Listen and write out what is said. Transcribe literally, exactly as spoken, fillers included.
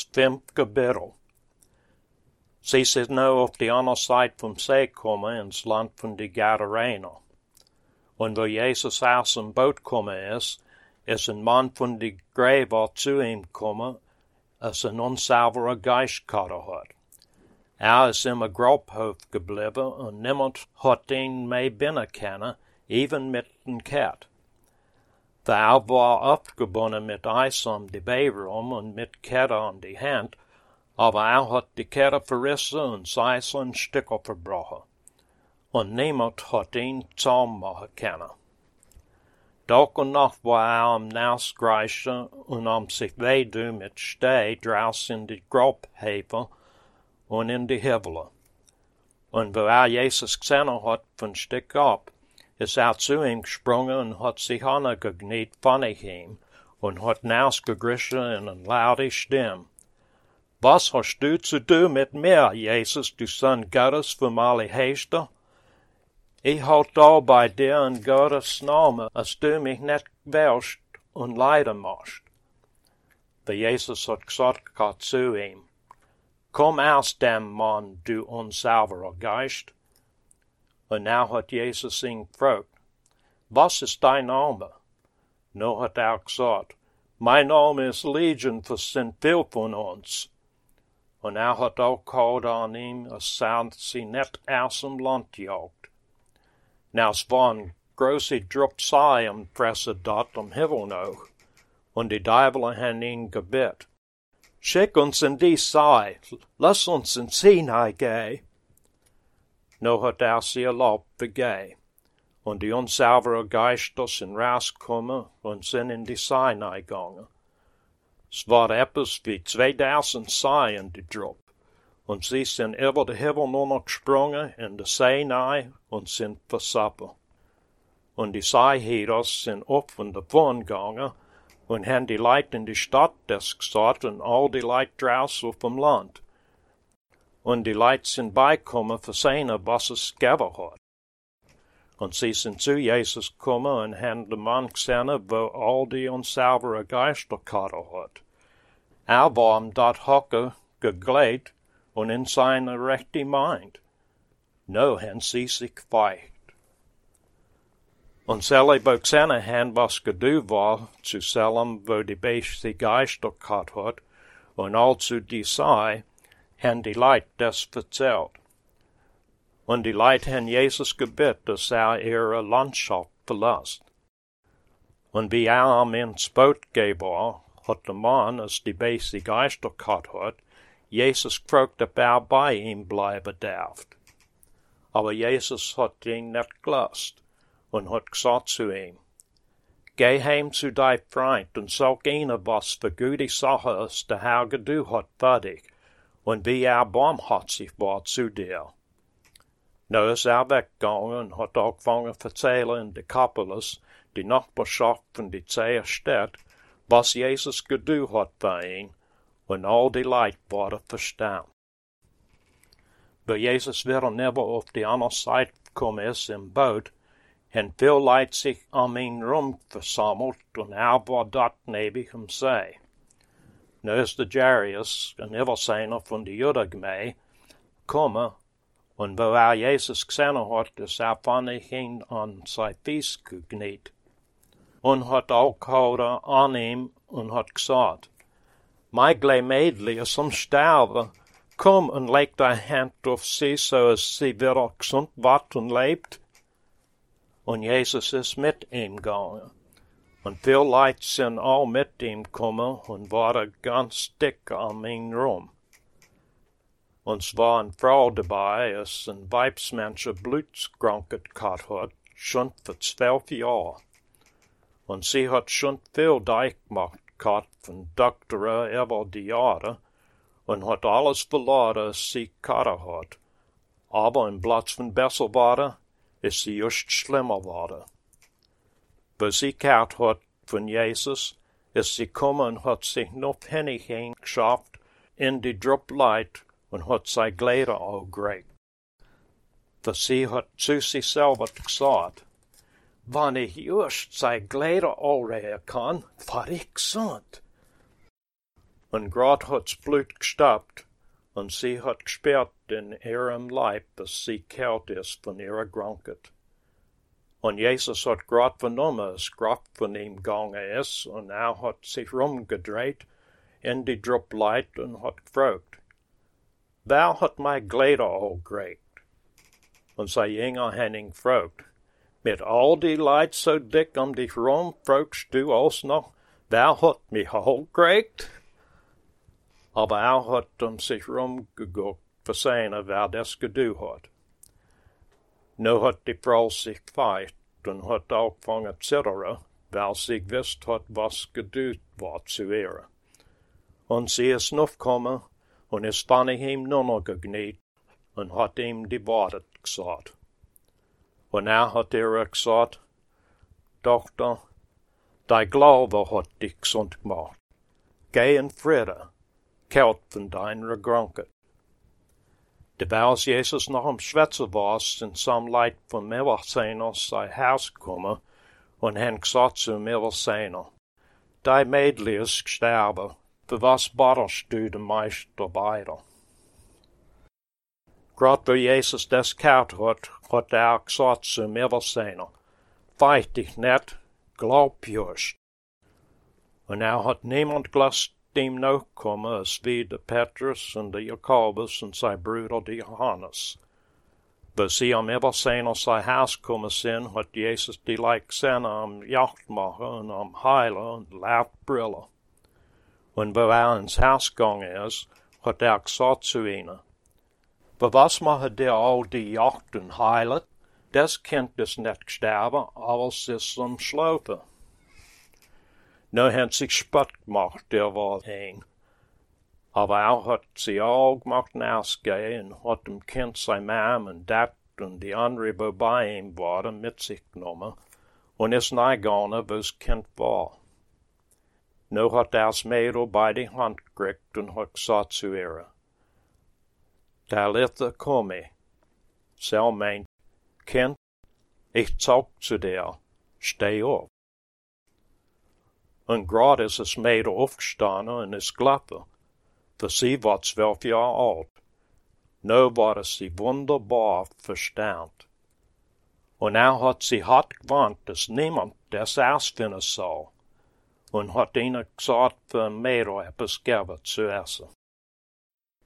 fem kapitel. Sie zit nu op de andere zijde van zee komen in het land van de Gadarener. En waar Jezus uit een boot komen is, is een man van de graver zu hem komen, als een onzuivere geest gehad had. Er is in een grobhoofd gebleven en niemand had ihn mee binnen kennen, even met een kat. De oude was afgebonden met ijs om de bijroom en met ketten aan de hand, aber er had de ketten verrissen en zij in stukken verbrochen. En niemand had ihn zaam mogen kennen. Dag en nacht was er am naast grijzen en om zich weedoen met stee draußen in de grobheven en in de hevelen. En waar er Jezus gezien had van stuk op, is er zu hem gesprongen en had zich aangekniet van hem en had naast gegrissen in een luide stem. Was hast du zu doen met mir, Jezus, du Sohn Gottes vom Allerhöchsten? Ich halt da bei dir in Gottes Namen, als du mich nicht wärst und leiden musst. Der Jesus hat gesagt zu ihm, komm aus dem Mann, du unsauberer Geist. Und now hat Jesus ihn gefragt, was ist dein Name? Nu hat er gesagt, mein Name ist Legion, für sind viel von uns. Und er hat auch gehouden an ihm, als zijn sie nicht aus dem Land jagt. Nou, es war ein großer Druck sei am Fresse dort am Himmel noch, und die Teufel haben ihn gebet. Schick uns in die Sei, lass uns in Sinai gehen. Nu hat er sie erlaubt begehen, und die unsaubere Geister sind rausgekommen und sind in die Sinai gegangen. Es war etwas wie zweitausend Sei in die Druck, und sie sind über den Himmel nur noch gesprungen in die Sinai und sind versappen. Und die Seeheders sind auf und davon gegangen und haben die Leute in die Stadt das gesagt und all die Leute draußen auf dem Land. Und die Leute sind beigekommen für sehen, was es gegeben hat. Und sie sind zu Jesus gekommen und haben den Mann gesehen, wo all die unsaubere Geister gehabt hat. Er war am dort hocken geglätt und in seiner rechten Mind. Nu haben sie sich gefeicht. Und selber wo gesehen haben, was gedu war, zu selben, wo die beste Geister gehabt hat, und also die sei, haben die Leute das erzählt. Und die Leute haben Jesus gebeten, dass er ihre Landschaft verlässt. Und wie er am ins Boot gehen war, hat der Mann, als die beste Geister gehabt hat, Jesus gefragt, ob er bei ihm bleiben darf. Aber Jesus hat ihn nicht gelassen und hat gesagt zu ihm, geh heim zu dein Freund und sag ihnen, was für gute Sache ist der Herr gedu hat für dich und wie er barmherzig war zu dir. Nu ist er weggegangen und hat angefangen zu erzählen in Decapolis, die Nachbarschaft von die zehn Städte, was Jesus gedu hat für ihn, und all die Leute waren verstanden. Weil Jesus wieder never auf die andere Seite gekommen ist im Boot, haben viele Leute sich um ihn rum versammelt und er war dort neben dem See. Nu ist der Jairus, ein Überseher von der Judengemeinde, gekommen, und wo er Jesus gesehen hat, ist er von ihm an sein Fies gekniet und hat auch gehouden an ihm und hat gesagt, mein kleines Mädchen ist am Sterben, komm und leg deine Hand auf sie, so dass sie wieder gesund wird und lebt. Und Jesus ist mit ihm gegangen. Und viele Leute sind auch mit ihm gekommen und waren ganz dick um ihn rum. Und es war eine Frau dabei, als ein Weibsmensch Blutskrankheit gehabt hat, schon für zwölf Jahre. Und sie hat schon viel durchgemacht gehabt von Doktoren über die Jahre und hat alles verloren, was sie gehabt hat. Aber im Platz von besser worden, ist sie just schlimmer geworden. Wo sie gehört hat von Jesus, ist sie gekommen und hat sich noch hinein geschafft in die Druckleit und hat seine Kleider aufgeregt. Für sie hat zu sich selber gesagt, wenn ich just seine Kleider aufregen kann, war ich gesund. Und grad hat's Blut gestoppt, und sie hat gesperrt in ihrem Leib, dass sie kalt ist von ihrer Krankheit. Und Jesus hat grad vernommen, dass grad von ihm gegangen ist, und er hat sich rumgedreht in die Druppleid und hat gefragt, wer hat mein Kleider all gekriegt? Und sein Jünger haben ihn gefragt, mit all die Leid so dick um dich rum, fragst du auch noch, wer hat mich all gekriegt? Aber er hat um sich rumgeguckt, versehen, wer das gedu hat. Nu hat die Frau sich gefeit und hat angefangen zu zittern, weil sie gewusst hat, was gedu war zu ihr. Und sie ist aufgekommen und ist dann ihm nur noch gekniet und hat ihm die Worte gesagt. Und er hat ihr gesagt, Tochter, dein Glaube hat dich gesund gemacht. Geh in Friede, kalt von deiner Krankheit. Terwijl Jesus nog am Schwätzen war, sind some Leute von Millerseiner aus sein Haus gekommen und haben gesagt zu Millerseiner, dein Mädel ist gestorben, für was baderst du den Meister weiter? Grad wo Jesus das gehört hat, hat er gesagt zu Millerseiner, feit dich nicht, glaub just. Und er hat niemand gelassen, dem nachkommen, als wie der Petrus und der Jakobus und sein Bruder der Johannes. Wo sie am Übersehen aus sein Haus gekommen sind, hat Jesus die Leute gesehen am Jachtmachen und am Heilen und laut Brüllen. Und wo er ins Haus gegangen ist, hat er gesagt zu ihnen, für was machen der all die Jacht und Heilen? Das Kind ist nicht gestorben, aber es ist am Schlafen. Nu haben sie Spott gemacht, der war ein. Aber er hat sie all gemacht ausgehen und hat dem Kind sein Mom und Dad und die andere, die bei ihm waren, mit sich genommen und ist nachgegangen, wo das Kind war. Nu hat er das Mädel bei die Hand gekriegt und hat gesagt zu ihr, Talitha komi. Sie meint, Kind, ich sag zu dir, steh auf. Und grad ist das Mädel aufgestanden und ist gelaufen. Für sie war zwölf Jahre alt. Nu war sie wunderbar verstanden. Und er hat sie hart gewarnt, dass niemand das ausfinden soll. Und hat ihnen gesagt, für ein Mädel etwas geben zu essen.